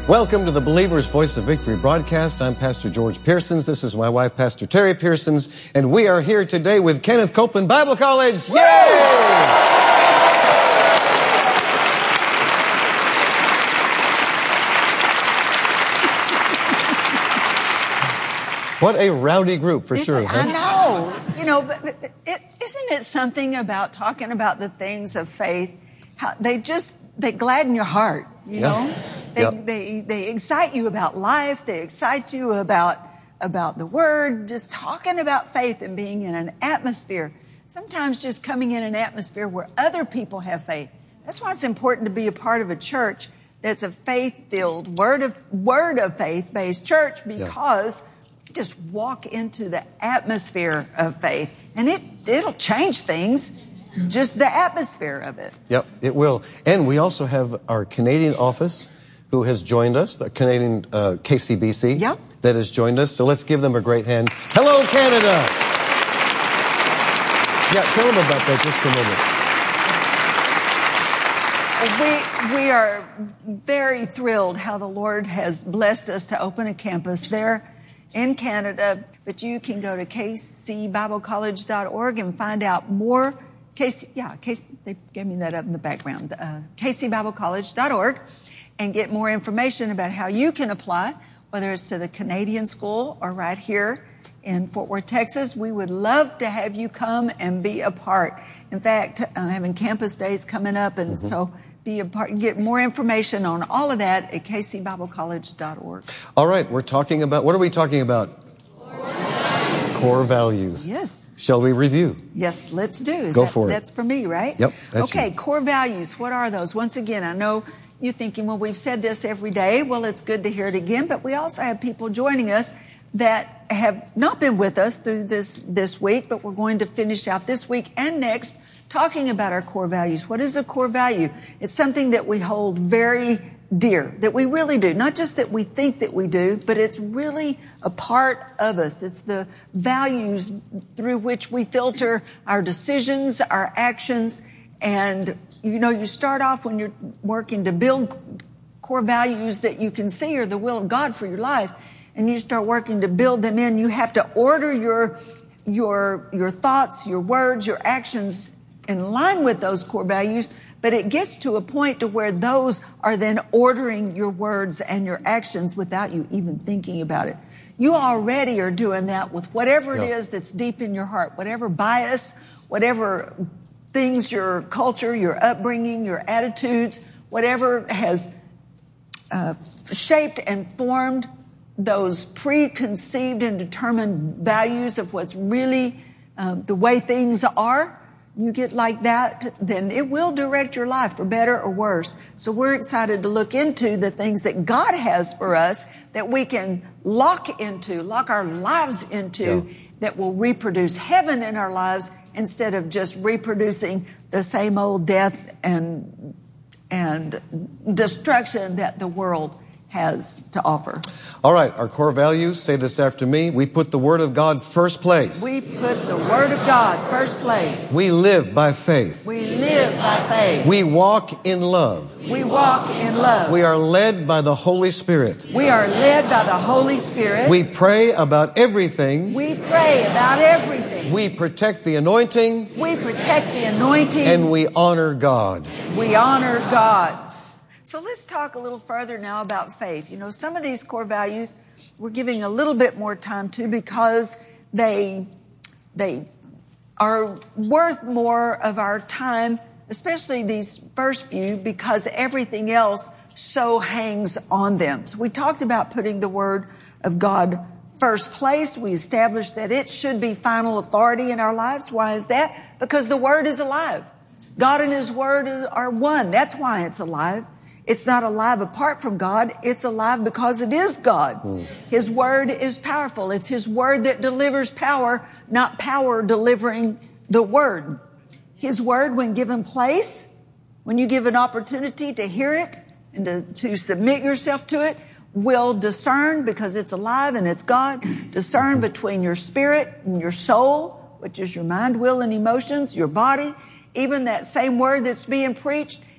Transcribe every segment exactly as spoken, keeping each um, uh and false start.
Welcome to the Believer's Voice of Victory broadcast. I'm Pastor George Pearsons. This is my wife, Pastor Terry Pearsons, and we are here today with Kenneth Copeland Bible College. Yay! What a rowdy group, for it's, sure. I know. You know, but, but it, isn't it something about talking about the things of faith? How they just, they gladden your heart, you Yeah. know? They, Yep. they, they excite you about life. They excite you about, about the Word. Just talking about faith and being in an atmosphere. Sometimes just coming in an atmosphere where other people have faith. That's why it's important to be a part of a church that's a faith-filled, word of, word of faith-based church, because you just walk into the atmosphere of faith and it, it'll change things. Just the atmosphere of it. Yep, it will. And we also have our Canadian office who has joined us, the Canadian uh, K C B C Yep. that has joined us. So let's give them a great hand. Hello, Canada! Yeah, tell them about that just a moment. We, we are very thrilled how the Lord has blessed us to open a campus there in Canada. But you can go to k c bible college dot org and find out more. K C, yeah, K C, they gave me that up in the background. Uh, k c bible college dot org, and get more information about how you can apply, whether it's to the Canadian school or right here in Fort Worth, Texas. We would love to have you come and be a part. In fact, uh, having campus days coming up, and mm-hmm. so be a part. Get more information on all of that at k c bible college dot org. All right, we're talking about, what are we talking about? Core values. Core values. Yes. Shall we review? Yes, let's do. Is Go that, for it. That's for me, right? Yep. That's okay, you. Core values. What are those? Once again, I know you're thinking, well, we've said this every day. Well, it's good to hear it again. But we also have people joining us that have not been with us through this, this week, but we're going to finish out this week and next talking about our core values. What is a core value? It's something that we hold very dear, that we really do. Not just that we think that we do, but it's really a part of us. It's the values through which we filter our decisions, our actions. And, you know, you start off when you're working to build core values that you can see are the will of God for your life, and you start working to build them in. You have to order your, your, your thoughts, your words, your actions in line with those core values. But it gets to a point to where those are then ordering your words and your actions without you even thinking about it. You already are doing that with whatever it Yep. is that's deep in your heart, whatever bias, whatever things, your culture, your upbringing, your attitudes, whatever has uh, shaped and formed those preconceived and determined values of what's really um, the way things are. You get like that, then it will direct your life for better or worse. So we're excited to look into the things that God has for us that we can lock into, lock our lives into, Yeah. that will reproduce heaven in our lives instead of just reproducing the same old death and, and destruction that the world has to offer. All right, our core values, say this after me. We put the Word of God first place. We put the Word of God first place. We live by faith. We live by faith. We walk in love. We walk in love. We are led by the Holy Spirit. We are led by the Holy Spirit. We pray about everything. We pray about everything. We protect the anointing. We protect the anointing. And we honor God. We honor God. So let's talk a little further now about faith. You know, some of these core values we're giving a little bit more time to because they, they are worth more of our time, especially these first few, because everything else so hangs on them. So we talked about putting the Word of God first place. We established that it should be final authority in our lives. Why is that? Because the Word is alive. God and His Word are one. That's why it's alive. It's not alive apart from God. It's alive because it is God. Mm. His Word is powerful. It's His Word that delivers power, not power delivering the Word. His Word, when given place, when you give an opportunity to hear it and to, to submit yourself to it, will discern, because it's alive and it's God, discern between your spirit and your soul, which is your mind, will, and emotions, your body. Even that same word that's being preached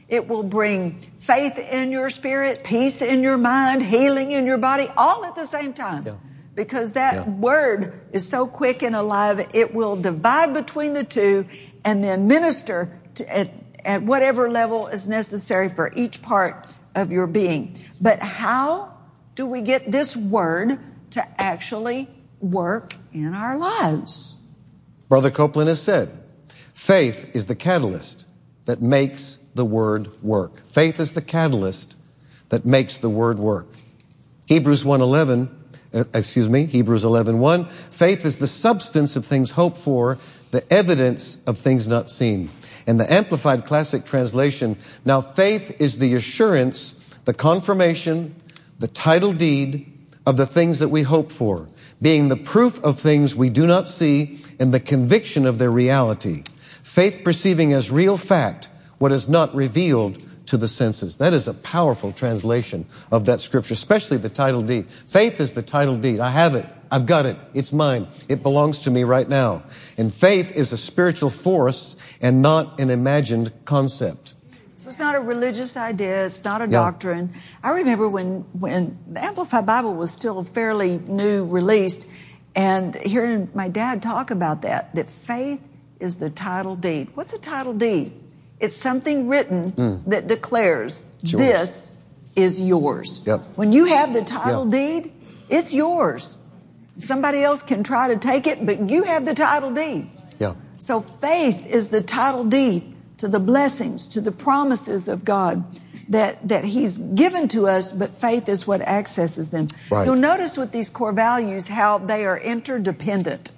It will bring faith in your spirit, peace in your mind, healing in your body, all at the same time. Yeah. Because that yeah. word is so quick and alive, it will divide between the two and then minister to, at, at whatever level is necessary for each part of your being. But how do we get this word to actually work in our lives? Brother Copeland has said, faith is the catalyst that makes the word work. Faith is the catalyst that makes the word work. Hebrews one eleven, uh, excuse me, Hebrews eleven one, faith is the substance of things hoped for, the evidence of things not seen. And the Amplified Classic Translation, now faith is the assurance, the confirmation, the title deed of the things that we hope for, being the proof of things we do not see and the conviction of their reality. Faith perceiving as real fact what is not revealed to the senses. That is a powerful translation of that scripture, especially the title deed. Faith is the title deed. I have it. I've got it. It's mine. It belongs to me right now. And faith is a spiritual force and not an imagined concept. So it's not a religious idea. It's not a Yeah. doctrine. I remember when, when the Amplified Bible was still fairly new released, and hearing my dad talk about that, that faith is the title deed. What's a title deed? It's something written mm. that declares this is yours. Yep. When you have the title yep. deed, it's yours. Somebody else can try to take it, but you have the title deed. Yeah. So faith is the title deed to the blessings, to the promises of God that, that He's given to us, but faith is what accesses them. Right. You'll notice with these core values how they are interdependent.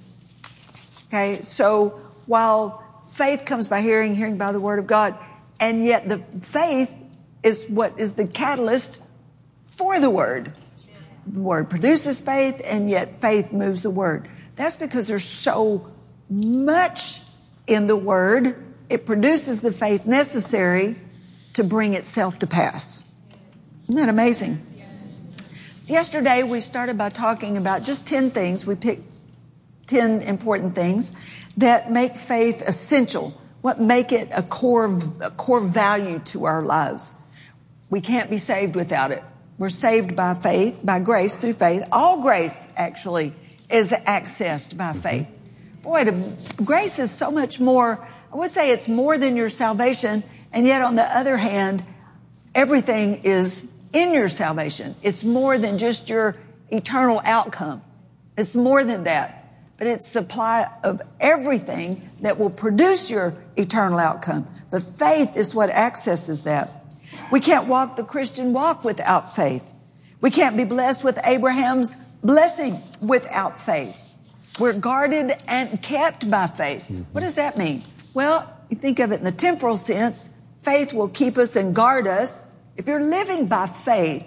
Okay, so while faith comes by hearing, hearing by the Word of God, and yet the faith is what is the catalyst for the Word. The Word produces faith, and yet faith moves the Word. That's because there's so much in the Word, it produces the faith necessary to bring itself to pass. Isn't that amazing? Yes. Yesterday we started by talking about just ten things. We picked ten important things that make faith essential, what make it a core, a core value to our lives. We can't be saved without it. We're saved by faith, by grace through faith. All grace, actually, is accessed by faith. Boy, the, grace is so much more, I would say it's more than your salvation, and yet on the other hand, everything is in your salvation. It's more than just your eternal outcome. It's more than that. But it's supply of everything that will produce your eternal outcome. But faith is what accesses that. We can't walk the Christian walk without faith. We can't be blessed with Abraham's blessing without faith. We're guarded and kept by faith. What does that mean? Well, you think of it in the temporal sense, faith will keep us and guard us. If you're living by faith,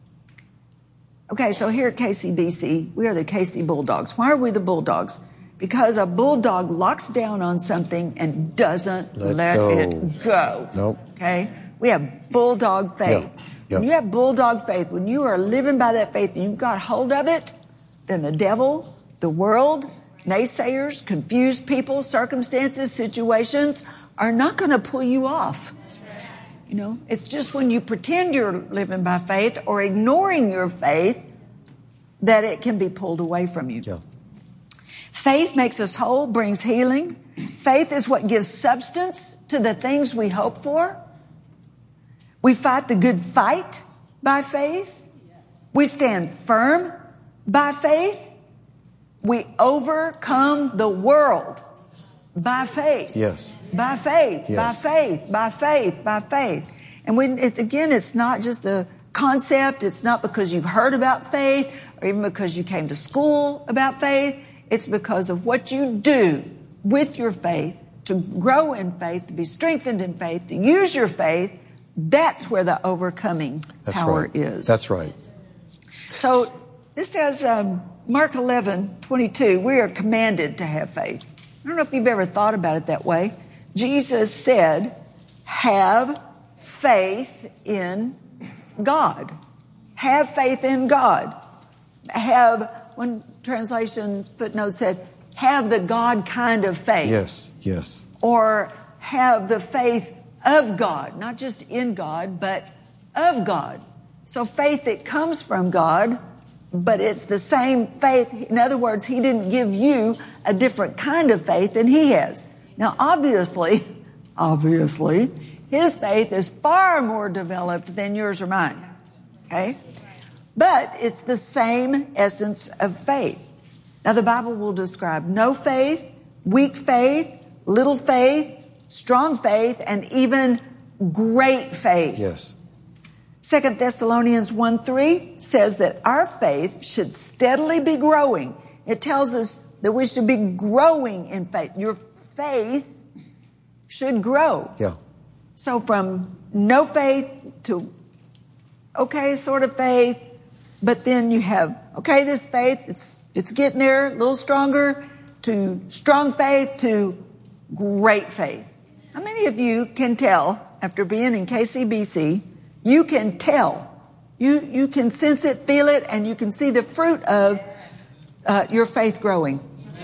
okay, so here at K C B C, we are the K C Bulldogs. Why are we the Bulldogs? Because a bulldog locks down on something and doesn't let, let go. it go. Nope. Okay? We have bulldog faith. Yep. Yep. When you have bulldog faith, when you are living by that faith and you've got hold of it, then the devil, the world, naysayers, confused people, circumstances, situations are not going to pull you off. You know, it's just when you pretend you're living by faith or ignoring your faith that it can be pulled away from you. Yeah. Faith makes us whole, brings healing. Faith is what gives substance to the things we hope for. We fight the good fight by faith. We stand firm by faith. We overcome the world by faith. Yes. By faith, yes. by faith, by faith, by faith. And when it, again, it's not just a concept. It's not because you've heard about faith or even because you came to school about faith. It's because of what you do with your faith to grow in faith, to be strengthened in faith, to use your faith. That's where the overcoming That's power right. is. That's right. So this says, um, Mark eleven twenty-two, we are commanded to have faith. I don't know if you've ever thought about it that way. Jesus said, have faith in God. Have faith in God. Have, one translation footnote said, have the God kind of faith. Yes, yes. Or have the faith of God, not just in God, but of God. So faith that comes from God, but it's the same faith. In other words, he didn't give you a different kind of faith than he has. Now, obviously, obviously, his faith is far more developed than yours or mine. Okay? But it's the same essence of faith. Now, the Bible will describe no faith, weak faith, little faith, strong faith, and even great faith. Yes. Second Thessalonians one three says that our faith should steadily be growing. It tells us that we should be growing in faith. Your faith should grow. Yeah. So from no faith to okay sort of faith, but then you have, okay, this faith, it's it's getting there, a little stronger, to strong faith, to great faith. How many of you can tell, after being in K C B C, you can tell, you you can sense it, feel it, and you can see the fruit of uh, your faith growing?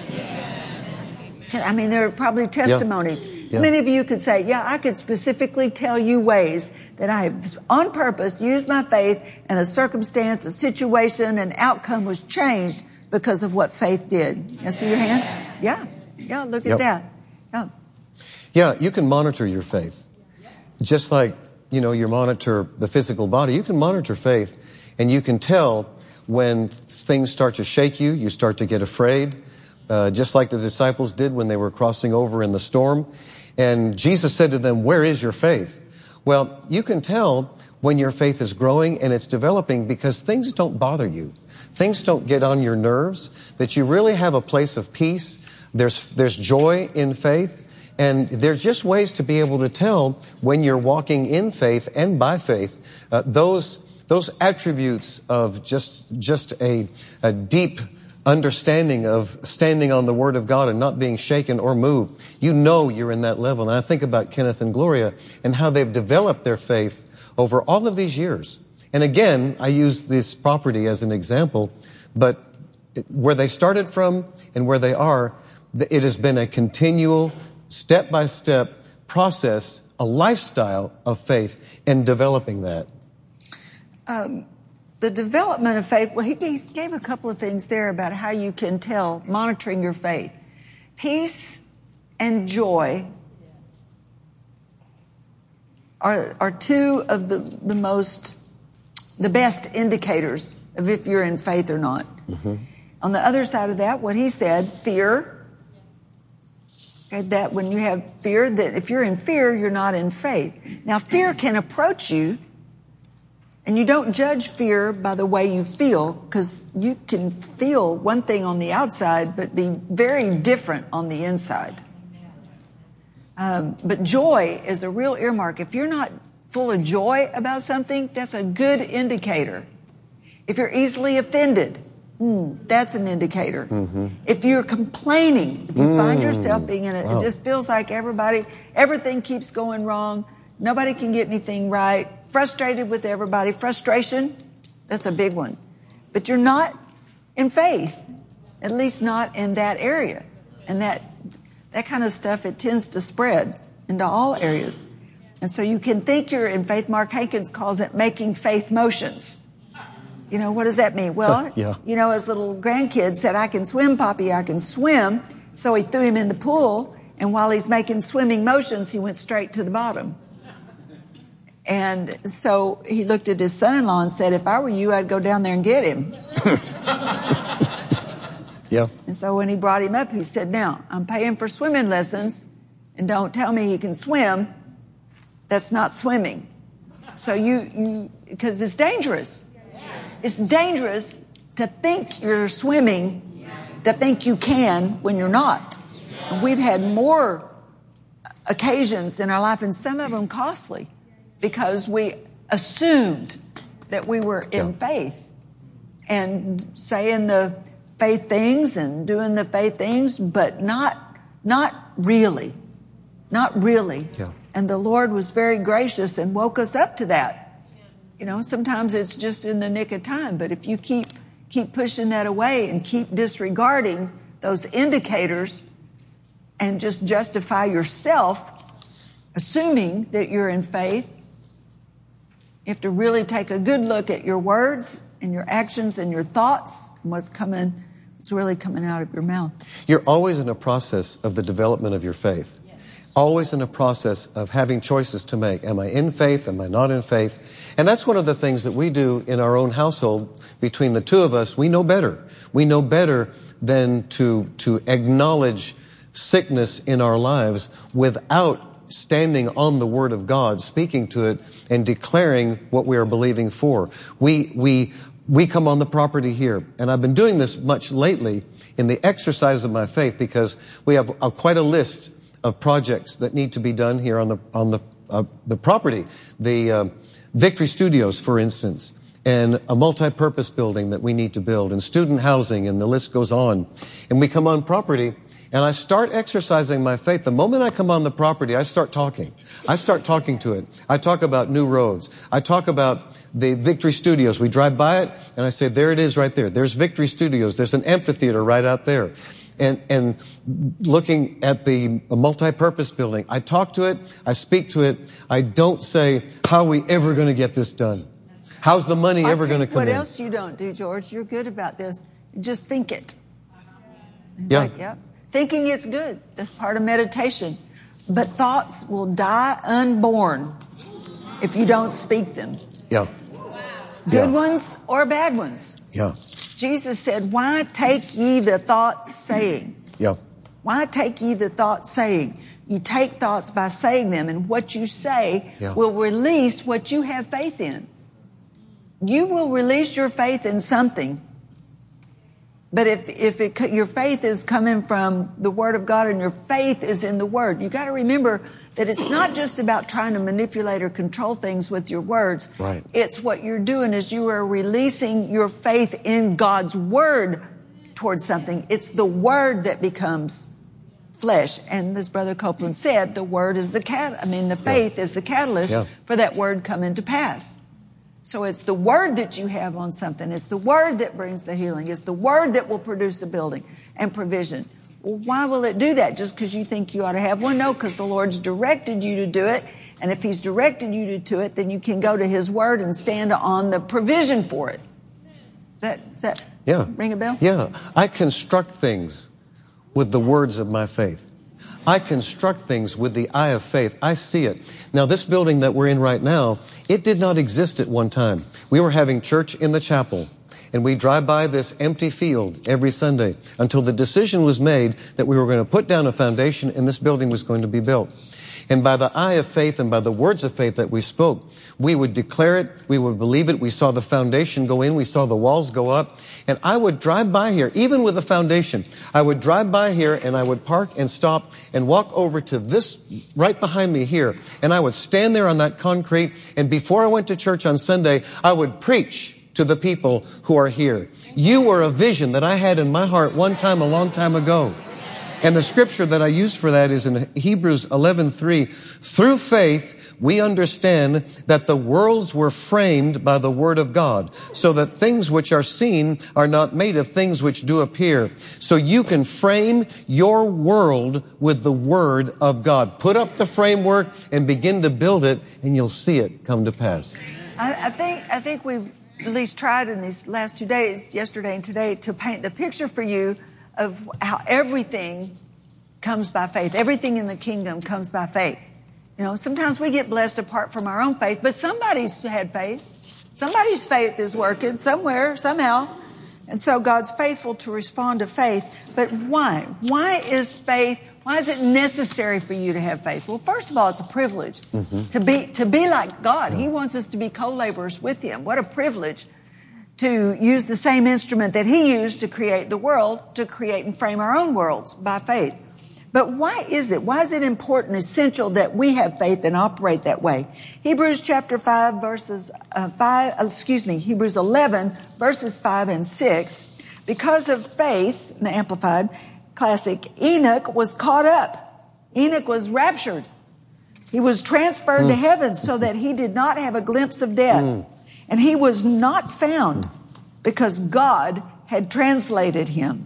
I mean, there are probably testimonies. Yeah. Yeah. Many of you could say, yeah, I could specifically tell you ways that I have on purpose used my faith and a circumstance, a situation, an outcome was changed because of what faith did. You see your hands? Yeah. Yeah, look yep. at that. Yeah. Yeah, you can monitor your faith. Just like, you know, you monitor the physical body, you can monitor faith, and you can tell when things start to shake you, you start to get afraid, uh, just like the disciples did when they were crossing over in the storm. And Jesus said to them, where is your faith? Well, you can tell when your faith is growing and it's developing because things don't bother you. Things don't get on your nerves, that you really have a place of peace. There's, there's joy in faith. And there's just ways to be able to tell when you're walking in faith and by faith, uh, those, those attributes of just, just a, a deep understanding of standing on the Word of God and not being shaken or moved. You know you're in that level. And I think about Kenneth and Gloria and how they've developed their faith over all of these years. And again, I use this property as an example, but where they started from and where they are, it has been a continual, step-by-step process, a lifestyle of faith and developing that. Um, The development of faith, well, he gave a couple of things there about how you can tell, monitoring your faith. Peace and joy are, are two of the, the most, the best indicators of if you're in faith or not. Mm-hmm. On the other side of that, what he said, fear, okay, that when you have fear, that if you're in fear, you're not in faith. Now, fear can approach you. And you don't judge fear by the way you feel, because you can feel one thing on the outside, but be very different on the inside. Um, but joy is a real earmark. If you're not full of joy about something, that's a good indicator. If you're easily offended, hmm, that's an indicator. Mm-hmm. If you're complaining, if you mm. find yourself being in it, wow. It just feels like everybody, everything keeps going wrong. Nobody can get anything right. Frustrated with everybody. Frustration, that's a big one. But you're not in faith, at least not in that area. And that that kind of stuff, it tends to spread into all areas. And so you can think you're in faith. Mark Hankins calls it making faith motions. You know, what does that mean? Well, yeah. You know, his little grandkid said, I can swim, Poppy, I can swim. So he threw him in the pool. And while he's making swimming motions, he went straight to the bottom. And so he looked at his son-in-law and said, if I were you, I'd go down there and get him. Yeah. And so when he brought him up, he said, now, I'm paying for swimming lessons, and don't tell me he can swim. That's not swimming. So you, you because it's dangerous. It's dangerous to think you're swimming, to think you can when you're not. And we've had more occasions in our life, and some of them costly, because we assumed that we were in yeah. faith and saying the faith things and doing the faith things, but not, not really, not really. Yeah. And the Lord was very gracious and woke us up to that. You know, sometimes it's just in the nick of time, but if you keep, keep pushing that away and keep disregarding those indicators and just justify yourself assuming that you're in faith, you have to really take a good look at your words and your actions and your thoughts and what's coming, what's really coming out of your mouth. You're always in a process of the development of your faith. Always in a process of having choices to make. Am I in faith? Am I not in faith? And that's one of the things that we do in our own household. Between the two of us, we know better. We know better than to, to acknowledge sickness in our lives without standing on the Word of God, speaking to it and declaring what we are believing for. We, we, we come on the property here. And I've been doing this much lately in the exercise of my faith because we have a, quite a list of projects that need to be done here on the on the uh, the property. The uh, Victory Studios, for instance, and a multi-purpose building that we need to build, and student housing, and the list goes on. And we come on property, and I start exercising my faith. The moment I come on the property, I start talking. I start talking to it. I talk about new roads. I talk about the Victory Studios. We drive by it, and I say, there it is right there. There's Victory Studios. There's an amphitheater right out there. And, and looking at the multi-purpose building, I talk to it, I speak to it. I don't say, how are we ever going to get this done? How's the money ever going to come what in? What else you don't do, George? You're good about this. Just think it. Yeah. Like, yeah. Thinking it's good. That's part of meditation. But thoughts will die unborn if you don't speak them. Yeah. Good yeah. ones or bad ones. Yeah. Jesus said, why take ye the thought saying? Yeah. Why take ye the thought saying? You take thoughts by saying them, and what you say yeah. will release what you have faith in. You will release your faith in something. But if, if it, your faith is coming from the Word of God and your faith is in the Word, you got to remember that it's not just about trying to manipulate or control things with your words. Right. It's what you're doing is you are releasing your faith in God's Word towards something. It's the Word that becomes flesh. And as Brother Copeland said, the Word is the cat. I mean, the faith yeah. is the catalyst yeah. for that Word coming to pass. So it's the Word that you have on something. It's the Word that brings the healing. It's the Word that will produce a building and provision. Well, why will it do that? Just because you think you ought to have one? No, because the Lord's directed you to do it. And if He's directed you to do it, then you can go to His Word and stand on the provision for it. Does that, does that yeah. ring a bell? Yeah. I construct things with the words of my faith. I construct things with the eye of faith. I see it. Now, this building that we're in right now, it did not exist at one time. We were having church in the chapel, and we drive by this empty field every Sunday until the decision was made that we were going to put down a foundation and this building was going to be built. And by the eye of faith and by the words of faith that we spoke, we would declare it, we would believe it. We saw the foundation go in, we saw the walls go up. And I would drive by here, even with the foundation, I would drive by here and I would park and stop and walk over to this right behind me here. And I would stand there on that concrete. And before I went to church on Sunday, I would preach to the people who are here. You were a vision that I had in my heart one time, a long time ago. And the scripture that I use for that is in Hebrews eleven three. Through faith, we understand that the worlds were framed by the word of God, so that things which are seen are not made of things which do appear. So you can frame your world with the word of God. Put up the framework and begin to build it, and you'll see it come to pass. I, I think, I think we've at least tried in these last two days, yesterday and today, to paint the picture for you of how everything comes by faith. Everything in the kingdom comes by faith. You know, sometimes we get blessed apart from our own faith, but somebody's had faith. Somebody's faith is working somewhere, somehow. And so God's faithful to respond to faith. But why? Why is faith, why is it necessary for you to have faith? Well, first of all, it's a privilege mm-hmm. to be, to be like God. Yeah. He wants us to be co-laborers with Him. What a privilege to use the same instrument that He used to create the world, to create and frame our own worlds by faith. But why is it? Why is it important, essential that we have faith and operate that way? Hebrews chapter five verses, uh, five, excuse me, Hebrews eleven verses five and six. Because of faith, in the Amplified Classic, Enoch was caught up. Enoch was raptured. He was transferred mm. to heaven so that he did not have a glimpse of death. Mm. And he was not found because God had translated him.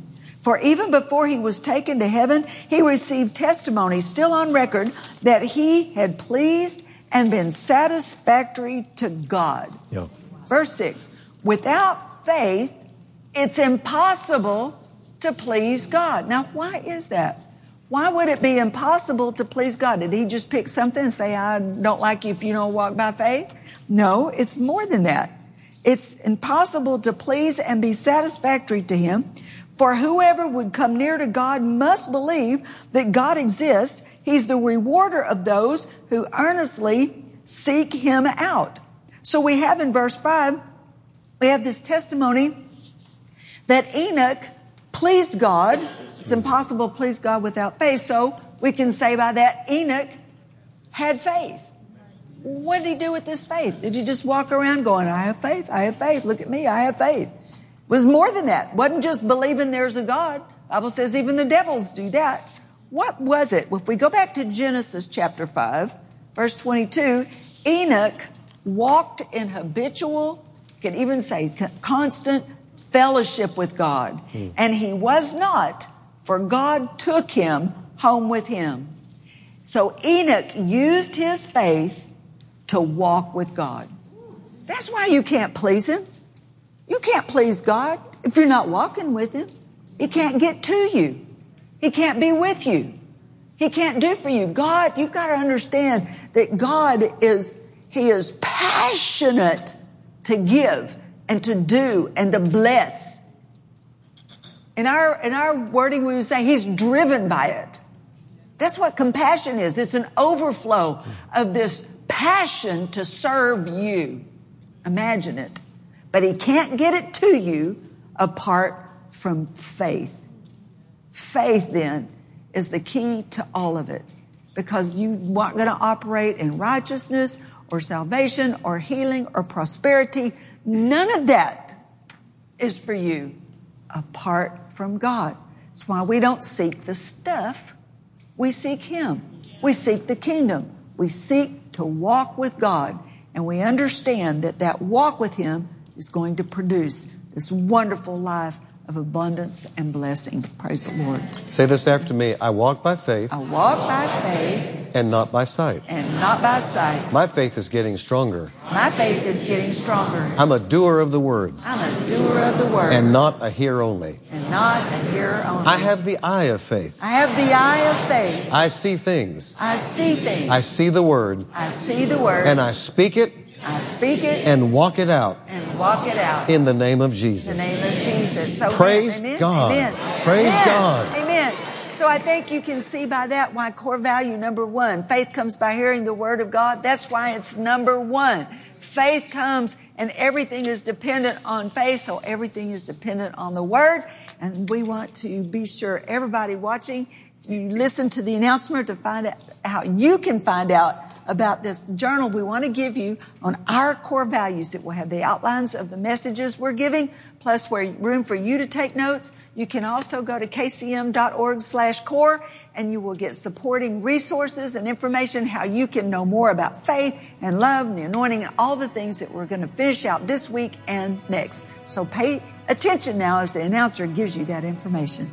For even before he was taken to heaven, he received testimony still on record that he had pleased and been satisfactory to God. Yeah. Verse six, without faith, it's impossible to please God. Now, why is that? Why would it be impossible to please God? Did he just pick something and say, I don't like you if you don't walk by faith? No, it's more than that. It's impossible to please and be satisfactory to him. For whoever would come near to God must believe that God exists. He's the rewarder of those who earnestly seek him out. So we have in verse five, we have this testimony that Enoch pleased God. It's impossible to please God without faith. So we can say by that Enoch had faith. What did he do with this faith? Did he just walk around going, I have faith, I have faith, look at me, I have faith? It was more than that. It wasn't just believing there's a God. The Bible says even the devils do that. What was it? Well, if we go back to Genesis chapter five, verse twenty-two, Enoch walked in habitual, you can even say constant fellowship with God. Hmm. And he was not, for God took him home with him. So Enoch used his faith to walk with God. That's why you can't please him. You can't please God if you're not walking with him. He can't get to you. He can't be with you. He can't do for you. God, you've got to understand that God is, he is passionate to give and to do and to bless. In our, in our wording, we would say he's driven by it. That's what compassion is. It's an overflow of this passion to serve you. Imagine it. But he can't get it to you apart from faith. Faith, then, is the key to all of it. Because you aren't going to operate in righteousness or salvation or healing or prosperity. None of that is for you apart from God. That's why we don't seek the stuff. We seek him. We seek the kingdom. We seek to walk with God. And we understand that that walk with him is going to produce this wonderful life of abundance and blessing. Praise the Lord. Say this after me. I walk by faith. I walk by faith. And not by sight. And not by sight. My faith is getting stronger. My faith is getting stronger. I'm a doer of the word. I'm a doer of the word. And not a hearer only. And not a hearer only. I have the eye of faith. I have the eye of faith. I see things. I see things. I see the word. I see the word. And I speak it. I speak it. And walk it out. And walk it out. In the name of Jesus. In the name of Jesus. So praise amen. God. Amen. Praise amen. God. Amen. So I think you can see by that why core value number one, faith comes by hearing the word of God. That's why it's number one. Faith comes and everything is dependent on faith. So everything is dependent on the word. And we want to be sure everybody watching, you listen to the announcement to find out how you can find out about this journal we want to give you on our core values. It will have the outlines of the messages we're giving, plus where room for you to take notes. You can also go to k c m dot org slash core and you will get supporting resources and information how you can know more about faith and love and the anointing and all the things that we're going to finish out this week and next. So pay attention now as the announcer gives you that information.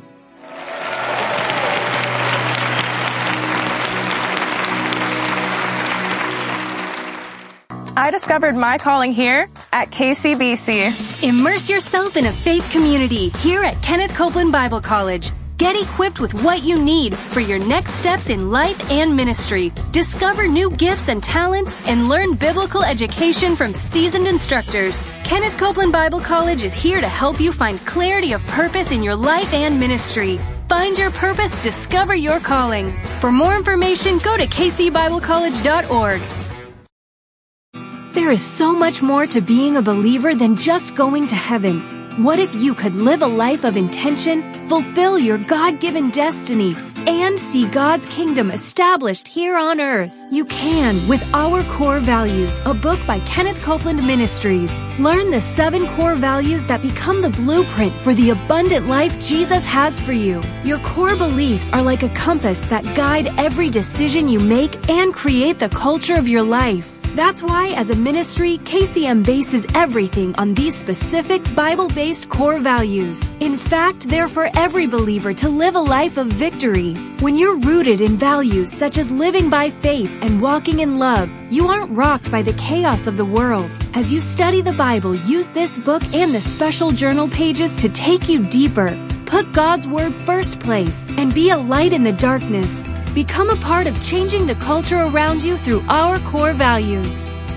I discovered my calling here at K C B C. Immerse yourself in a faith community here at Kenneth Copeland Bible College. Get equipped with what you need for your next steps in life and ministry. Discover new gifts and talents and learn biblical education from seasoned instructors. Kenneth Copeland Bible College is here to help you find clarity of purpose in your life and ministry. Find your purpose, discover your calling. For more information, go to k c bible college dot org. There is so much more to being a believer than just going to heaven. What if you could live a life of intention, fulfill your God-given destiny, and see God's kingdom established here on earth? You can with Our Core Values, a book by Kenneth Copeland Ministries. Learn the seven core values that become the blueprint for the abundant life Jesus has for you. Your core beliefs are like a compass that guide every decision you make and create the culture of your life. That's why, as a ministry, K C M bases everything on these specific Bible-based core values. In fact, they're for every believer to live a life of victory. When you're rooted in values such as living by faith and walking in love, you aren't rocked by the chaos of the world. As you study the Bible, use this book and the special journal pages to take you deeper. Put God's Word first place and be a light in the darkness. Become a part of changing the culture around you through our core values.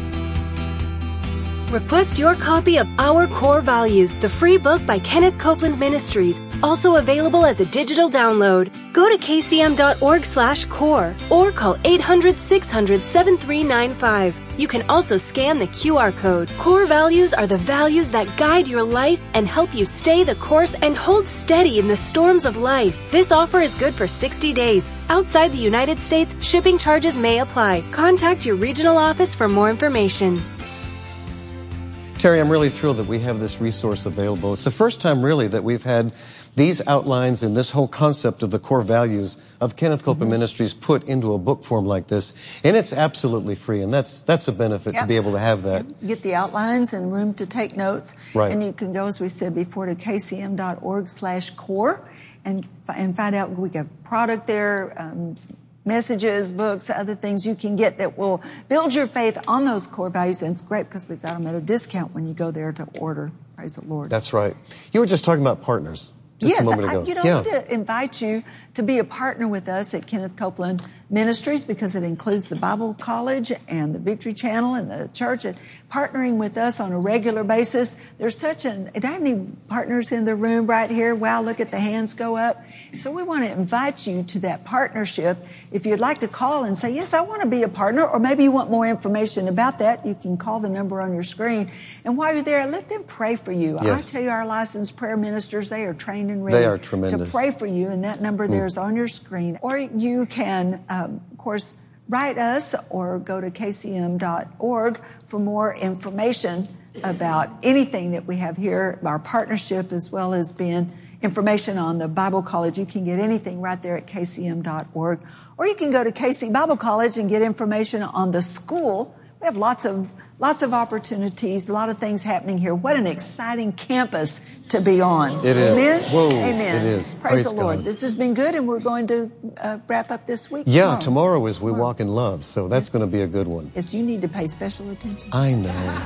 Request your copy of Our Core Values, the free book by Kenneth Copeland Ministries, also available as a digital download. Go to kcm.org slash core or call eight hundred, six hundred, seven three nine five. You can also scan the Q R code. Core values are the values that guide your life and help you stay the course and hold steady in the storms of life. This offer is good for sixty days. Outside the United States, shipping charges may apply. Contact your regional office for more information. Terry, I'm really thrilled that we have this resource available. It's the first time really that we've had these outlines and this whole concept of the core values of Kenneth Copeland mm-hmm. Ministries put into a book form like this. And it's absolutely free. And that's that's a benefit yep. to be able to have that. Yep. Get the outlines and room to take notes. Right. And you can go, as we said before, to kcm.org slash core and, and find out. We got product there, um, messages, books, other things you can get that will build your faith on those core values. And it's great because we've got them at a discount when you go there to order. Praise the Lord. That's right. You were just talking about partners just yes, a moment ago. I, you know, yeah. I want to invite you to be a partner with us at Kenneth Copeland Ministries because it includes the Bible College and the Victory Channel and the church. And partnering with us on a regular basis. There's such an, do I have any partners in the room right here? Wow, look at the hands go up. So we want to invite you to that partnership. If you'd like to call and say, yes, I want to be a partner, or maybe you want more information about that, you can call the number on your screen. And while you're there, let them pray for you. Yes. I tell you, our licensed prayer ministers, they are trained and ready they are tremendous. to pray for you. And that number there is on your screen. Or you can, um, of course, write us or go to k c m dot org for more information about anything that we have here, our partnership, as well as being information on the Bible College. You can get anything right there at k c m dot org. Or you can go to K C Bible College and get information on the school. We have lots of lots of opportunities, a lot of things happening here. What an exciting campus to be on. It is. Amen? Whoa, Amen. it is. Praise, Praise the Lord. God. This has been good, and we're going to uh, wrap up this week. Yeah, tomorrow, tomorrow is We tomorrow. Walk in Love, so that's Yes. going to be a good one. Yes, you need to pay special attention. I know.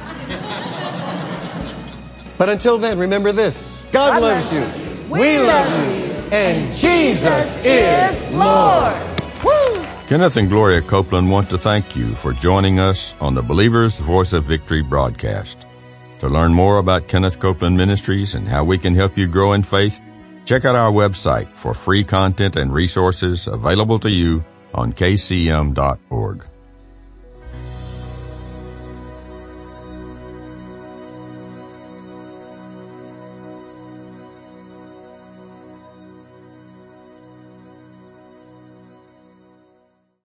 But until then, remember this. God, God loves loves you. We We love love you. And Jesus is Lord. Woo! Kenneth and Gloria Copeland want to thank you for joining us on the Believer's Voice of Victory broadcast. To learn more about Kenneth Copeland Ministries and how we can help you grow in faith, check out our website for free content and resources available to you on k c m dot org.